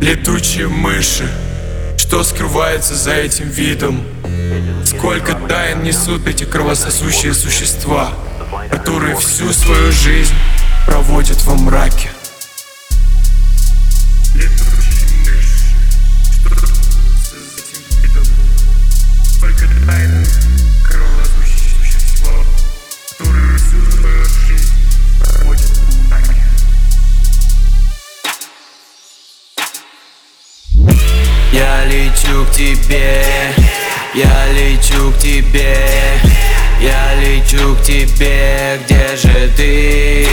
Летучие мыши, что скрывается за этим видом? Сколько тайн несут эти кровососущие существа, которые всю свою жизнь проводят во мраке? Летучие мыши, что скрывается за этим видом? Сколько тайн кровососущие существа, которые всю свою жизнь проводят во мраке? Я лечу к тебе, я лечу к тебе, я лечу к тебе, где же ты?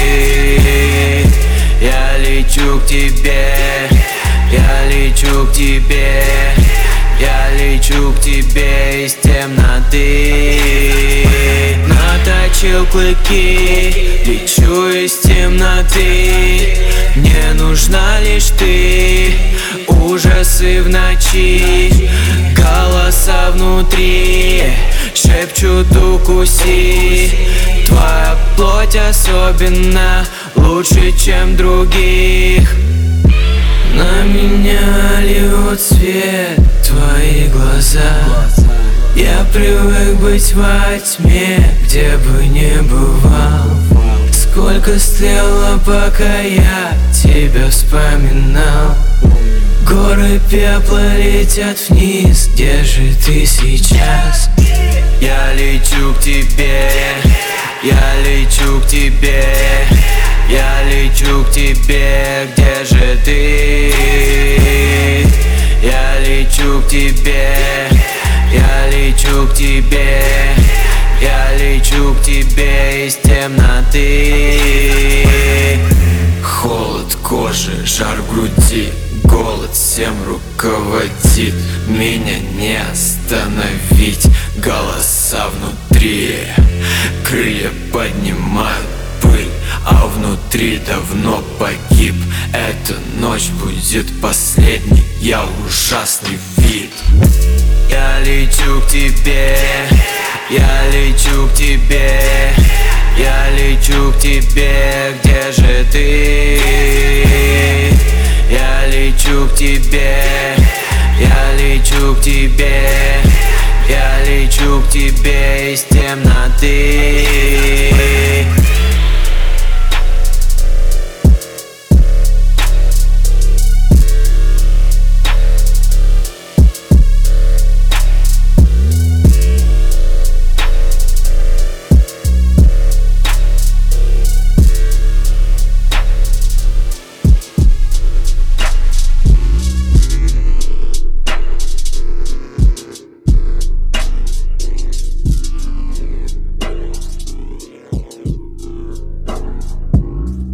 Я лечу к тебе, я лечу к тебе, я лечу к тебе из темноты. Наточил клыки, лечу из темноты. Мне нужна лишь ты, ужасы в ночи, голоса внутри шепчут укуси. Твоя плоть особенно лучше, чем других. На меня льют свет твои глаза. Я привык быть во тьме, где бы не бывал. Сколько стрело, пока я тебя вспоминал. Горы пепла летят вниз, где же ты сейчас? Я лечу к тебе, я лечу к тебе, я лечу к тебе, где же ты? Я лечу к тебе, я лечу к тебе, я лечу к тебе из темноты. Холод кожи, жар в груди, голод всем руководит. Меня не остановить, голоса внутри. Крылья поднимают пыль, а внутри давно погиб. Эта ночь будет последней, я ужасный вид. Я лечу к тебе, я лечу к тебе, я лечу к тебе, где же ты? Я лечу к тебе, я лечу к тебе, я лечу к тебе из темноты.